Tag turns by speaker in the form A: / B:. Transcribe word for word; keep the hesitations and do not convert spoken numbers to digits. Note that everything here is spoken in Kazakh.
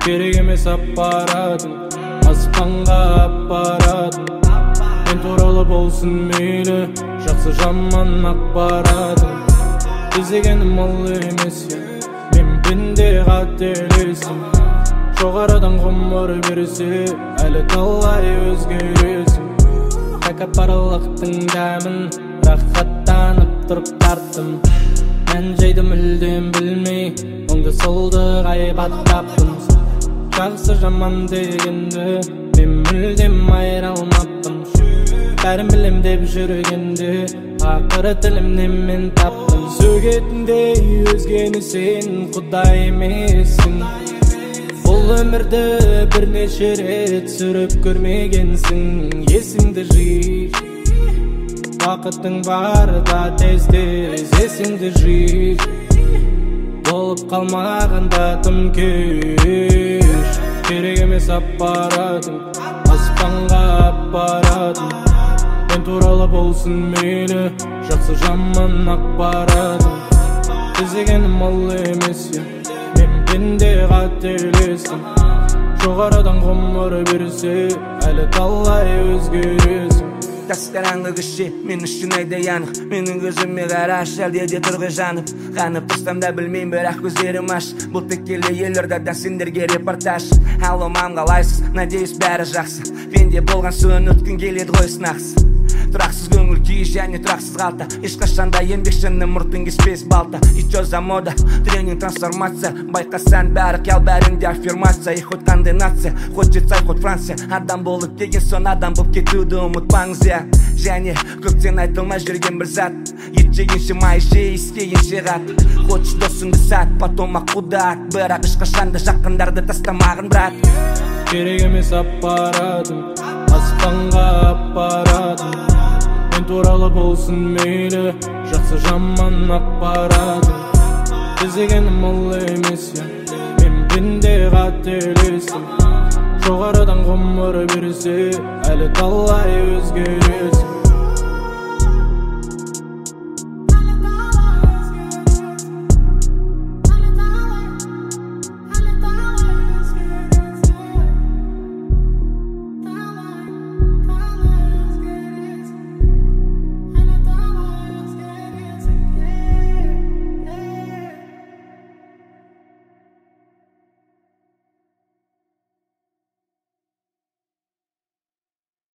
A: керек емес аппаратың, аспанға аппаратың. Мен туралы болсын мейлі, жақсы жаман ақпаратың. Іздегенім ол емес я, мен пенде қателестім. Жоғарыдан ғұмыр берсе, әлі талай өзгересің. Тәкаппарлықтың дәмін рахаттанып тұрып тарттым. Мен жайды мүлдем білмей, оңды солды ғайбаттаппын. Жақсы жаман дегенді мен мүлдем айыра алмаппын. Бәрін білем деп жүргенде ақыры тілімнен мен таптым. Сөгетіндей өзгені сен құдай емессің. Бұл өмірді бірнеше рет сүріп көрмегенсің. Есіңді жи, уақытың барда тез-тез есіңді жи. Болып қалмағанда тым кеш. Керек емес аппаратың, аспанға аппаратың. Мен туралы болсын мейлі, жақсы жаман ақпаратың. Іздегенім ол емес я, мен пенде қателестім. Жоғарыдан ғұмыр берсе, әлі талай өзгересің.
B: Тас қараңғы кіші, мен үшін айдай анық. Менің көзіме қараш, әлде де тұрғы жанып. Қанып тұрсам да білмейм, бірақ көздерім аш. Бұл текелі елордадан сендерге репортаж. Алло, мам, қалайсыз? Надеюсь, бәрі жақсы. Пенде болған соң өткін келеді ғой сынақсыз. Тұрақсыз көңіл күй және тұрақсыз қалта. Ешқашанда еңбекшінің мұртын кеспес балта. Ичо за мода, тренинг, трансформация. Байқасан бәрі қиял, бәрінде аффирмация. И хоть қандай нация, хоть Жетсай, хоть Франция. Адам болып деген соң адам болып кетуді ұмытпаңыз я. Және көптен айтылмай жүрген бір зат. Ет жегенше май жей, істегенше қат. Хочешь досыңды сат, потом ақ құдат. Бірақ ешқашанда жақындарды тастамағын брат.
A: Керек емес аппаратың, аспанға аппаратың. Мен туралы болсын мейлі, жақсы жаман ақпаратың. Іздегенім ол емес я, мен пенде қателестім. Жоғарыдан ғұмыр берсе, әлі талай өзгересің.